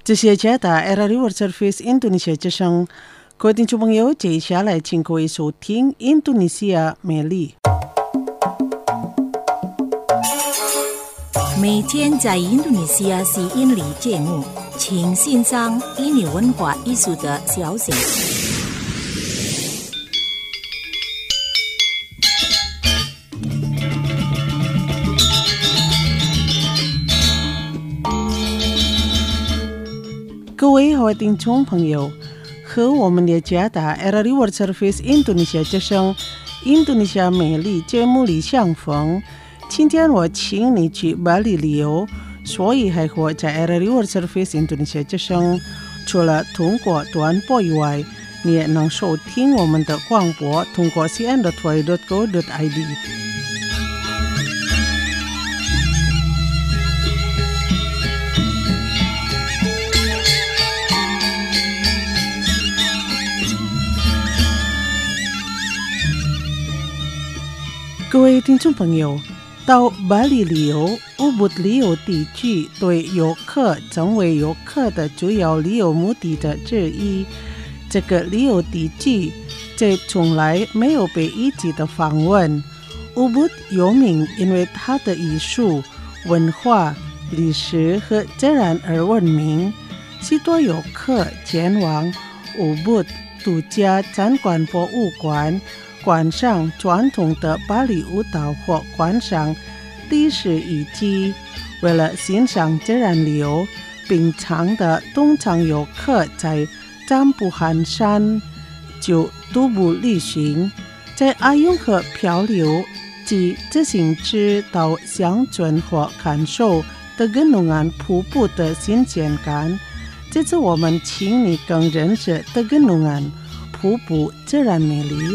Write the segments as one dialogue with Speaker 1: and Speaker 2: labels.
Speaker 1: 这些加打 Era River Service Indonesia 之声，各位听众朋友，接下来请各位收听印度尼西亚美丽。
Speaker 2: 每天在印度尼西亚吸引力节目，请欣赏印尼文化艺术的消息。
Speaker 1: 各位好听众朋友，和我们的加打 Era River Service Indonesia 之声印度尼西亚美丽节目里相逢。今天我请你去巴黎旅游，所以还活在 Era River Service Indonesia 之声。除了通过短波以外，你也能收听我们的广播，通过 cn.y.go.id。各位听众朋友，到巴黎旅游、乌布旅游地区对游客成为游客的主要旅游目的的之一。这个旅游地区在从来没有被一级的访问。乌布有名因为它的艺术、文化、历史和自然而闻名，许多游客前往乌布度假参观博物馆，观赏传统的芭蕾舞蹈或观赏历史遗迹。为了欣赏自然旅游，平常的通常游客在占卜寒山就徒步旅行，在阿雍河漂流及自行车到乡村或感受德根努安瀑布的新鲜感。这次我们请你更认识德根努安瀑布自然美丽。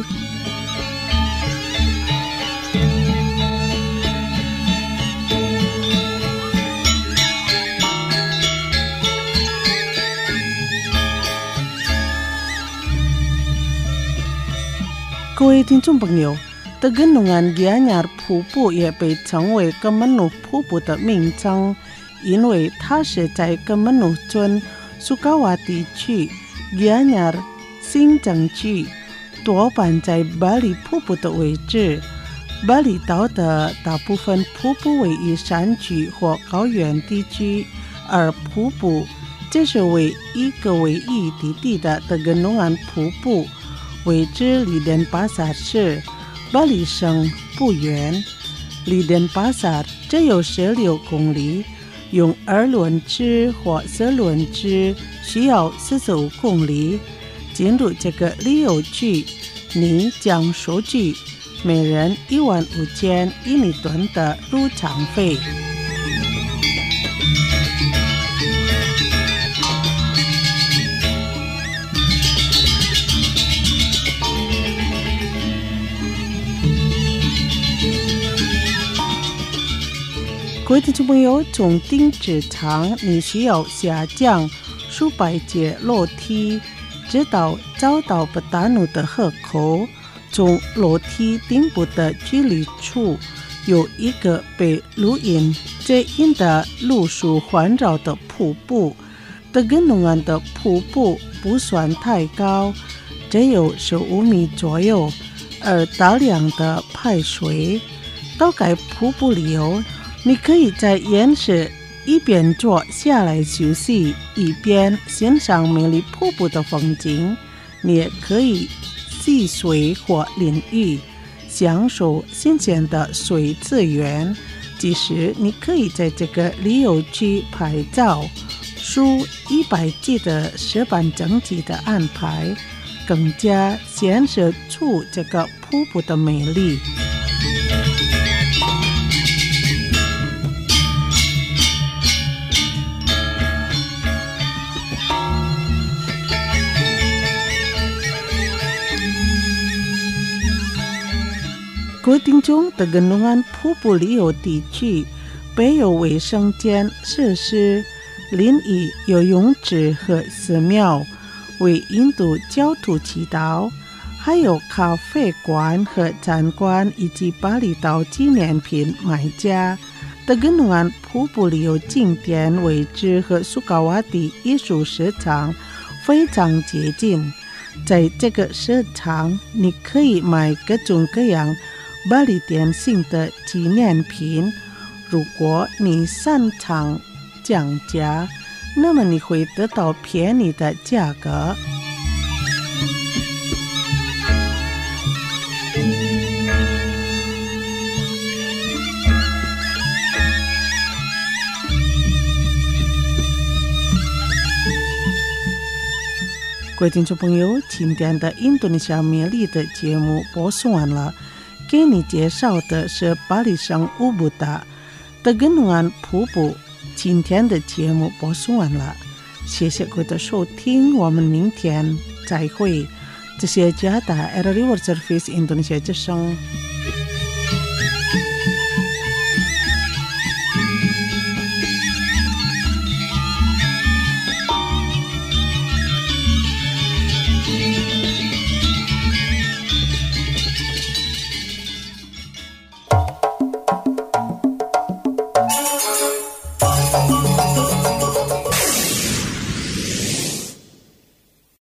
Speaker 1: 各位听众朋友，德根努安吉亚尼尔瀑布也被称为根门努瀑布的名称，因为它是在根门努村苏卡瓦地区吉亚尼尔行政区，多半在巴黎瀑布的位置。巴厘岛的大部分瀑布位于山区或高原地区，而瀑布这是唯一地地的德根努安瀑布，位置离登巴萨市巴黎省不远。离登巴萨只有16公里，用2轮车或4轮车需要45公里。进入这个旅游区，你将收取每人15000印尼盾的入场费。各位听众朋友，从顶至场你需要下降数百节楼梯，直到找到不达努的河口。从楼梯顶部的距离处有一个被绿荫遮阴的绿树环绕的瀑布。德根努安的瀑布不算太高，只有15米左右，而大量的排水。到该瀑布旅游，你可以在岩石一边坐下来休息，一边欣赏美丽瀑布的风景。你也可以戏水或淋浴，享受新鲜的水资源。即使你可以在这个旅游区拍照，数100计的石板整齐的安排，更加显示出这个瀑布的美丽。各位听众，德根努安瀑布旅游地区备有卫生间设施、淋浴、游泳池和寺庙，为印度教徒祈祷，还有咖啡馆和餐馆以及巴厘岛纪念品卖家。 德根努安瀑布里有经典位置和苏卡瓦底艺术市场非常接近。在这个市场，你可以买各种各样巴黎点心的纪念品。如果你擅长讲价，那么你会得到便宜的价格。各位听众朋友，今天的印度尼西亚美丽的节目播送完了，给你介绍的是巴里省乌布达德根努安瀑布。今天的节目播送完了，谢谢各位的收听，我们明天再会。这是加达 RRI World Service Indonesia 之声。